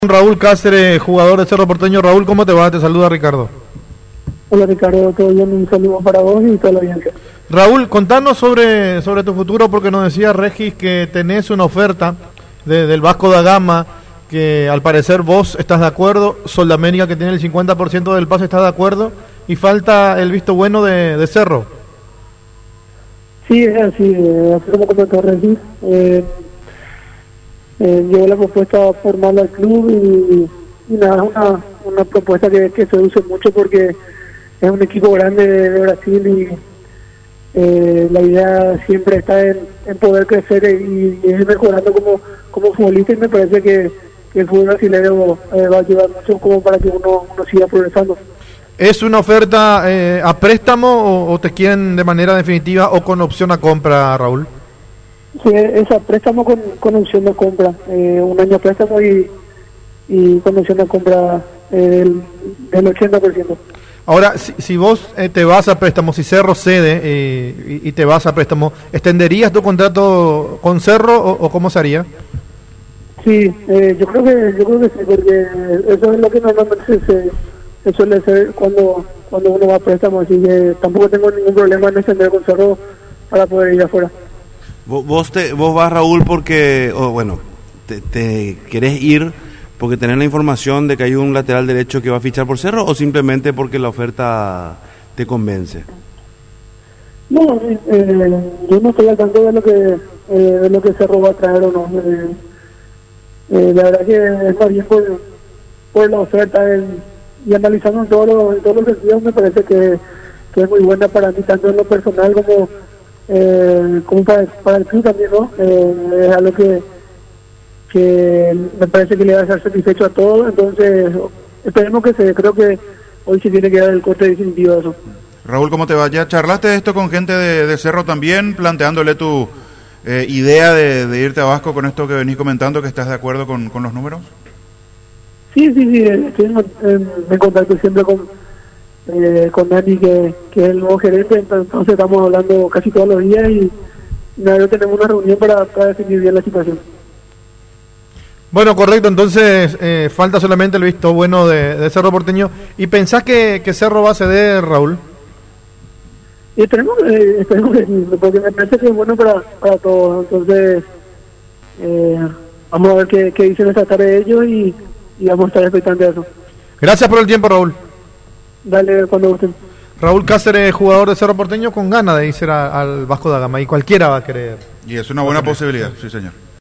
Raúl Cáceres, jugador de Cerro Porteño. Raúl, ¿cómo te va? Te saluda Ricardo. Hola Ricardo, todo bien, un saludo para vos y toda la audiencia. Raúl, contanos sobre tu futuro, porque nos decía Regis que tenés una oferta del Vasco da Gama, que al parecer vos estás de acuerdo, Soldamérica, que tiene el 50% del pase, está de acuerdo, y falta el visto bueno de Cerro. Sí, es así, así como comentó Regis, llegó la propuesta formal al club y nada, es una propuesta que se seduce mucho porque es un equipo grande de Brasil y la idea siempre está en poder crecer y ir mejorando como futbolista, y me parece que el fútbol brasileño va a ayudar mucho como para que uno siga progresando. ¿Es una oferta a préstamo o te quieren de manera definitiva o con opción a compra, Raúl? Sí, es a préstamo con opción de compra, un año a préstamo y con opción de compra del 80%. Ahora, si vos te vas a préstamo, si Cerro cede y te vas a préstamo, ¿extenderías tu contrato con Cerro o cómo se haría? Sí, yo creo que sí, porque eso es lo que normalmente se suele hacer cuando uno va a préstamo, así que tampoco tengo ningún problema en extender con Cerro para poder ir afuera. Vos vas, Raúl, porque, te querés ir porque tenés la información de que hay un lateral derecho que va a fichar por Cerro, o simplemente porque la oferta te convence. No, yo no estoy al tanto de lo que Cerro va a traer o no. La verdad que es más bien por la oferta y analizando en todos los sentidos, me parece que es muy buena para mí, tanto en lo personal como para el club también, ¿no? Es algo que me parece que le va a ser satisfecho a todos, entonces esperemos que creo que hoy se tiene que dar el corte definitivo de eso. Raúl, ¿cómo te va? ¿Ya charlaste de esto con gente de Cerro también, planteándole tu idea de irte a Vasco con esto que venís comentando, que estás de acuerdo con los números? Sí, estoy en contacto siempre con Dani, que es el nuevo gerente, entonces estamos hablando casi todos los días y nada, tenemos una reunión para definir bien la situación. Bueno, correcto, entonces falta solamente el visto bueno de Cerro Porteño. ¿Y pensás que Cerro va a ceder, Raúl? Y esperemos que sí, porque me parece que es bueno para todos, entonces vamos a ver qué dicen esta tarde ellos y vamos a estar expectantes de eso. Gracias por el tiempo, Raúl. Dale, cuando gusten. Raúl Cáceres, jugador de Cerro Porteño, con ganas de irse al Vasco da Gama, y cualquiera va a querer. Y es una buena posibilidad, sí señor.